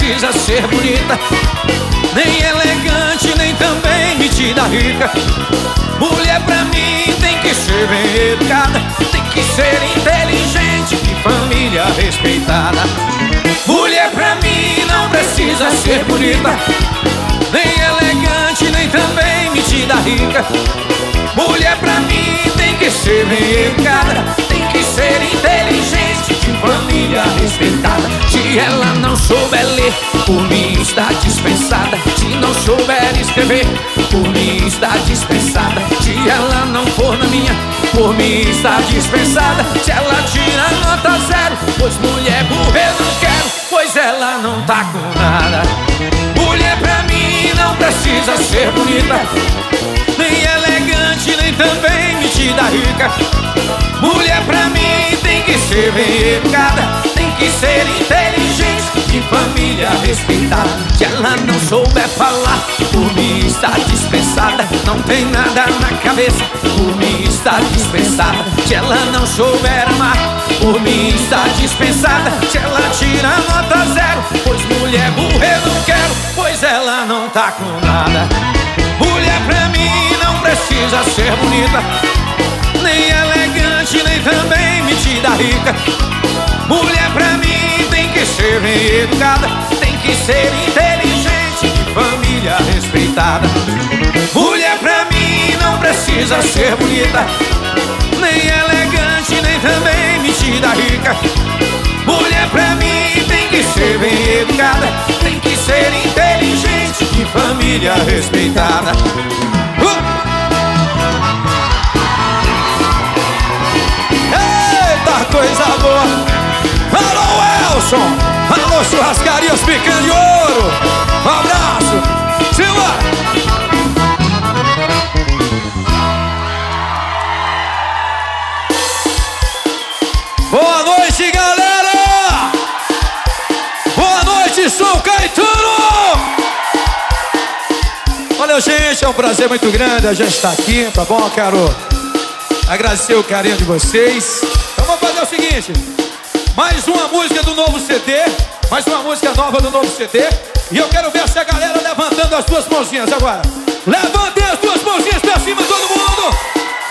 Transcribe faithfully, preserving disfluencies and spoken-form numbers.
precisa ser bonita, nem elegante, nem também metida rica. Mulher pra mim tem que ser bem educada, tem que ser inteligente e família respeitada. Mulher pra mim não precisa ser bonita, nem elegante, nem também metida rica. Mulher pra mim tem que ser bem educada, tem que ser inteligente e família respeitada. Se ela não souber ler, por mim está dispensada. Se não souber escrever, por mim está dispensada. Se ela não for na minha, por mim está dispensada. Se ela tira nota zero, pois mulher burra eu não quero, pois ela não tá com nada. Mulher pra mim não precisa ser bonita, nem elegante, nem também metida rica. Mulher pra mim tem que ser bem educada, tem que ser inteligente e família respeitada. Se ela não souber falar, por mim está dispensada. Não tem nada na cabeça, por mim está dispensada. Se ela não souber amar, por mim está dispensada. Se ela tira nota zero, pois mulher burra eu não quero, pois ela não tá com nada. Mulher pra mim não precisa ser bonita, nem elegante, nem também metida rica. Mulher pra mim tem que ser bem educada, tem que ser inteligente e família respeitada. Mulher pra mim não precisa ser bonita, nem elegante, nem também metida rica. Mulher pra mim tem que ser bem educada, tem que ser inteligente e família respeitada. uh! Eita, coisa boa! Alô, Elson! Alô, churrascarias Picanha de Ouro! Um abraço! Silva! Boa noite, galera! Boa noite, São Caetano! Valeu, gente, é um prazer muito grande a gente estar aqui, tá bom? Eu quero agradecer o carinho de vocês. Então vamos fazer o seguinte: mais uma música do novo C D, mais uma música nova do novo C D. E eu quero ver essa galera levantando as duas mãozinhas agora. Levantem as duas mãozinhas pra cima, todo mundo!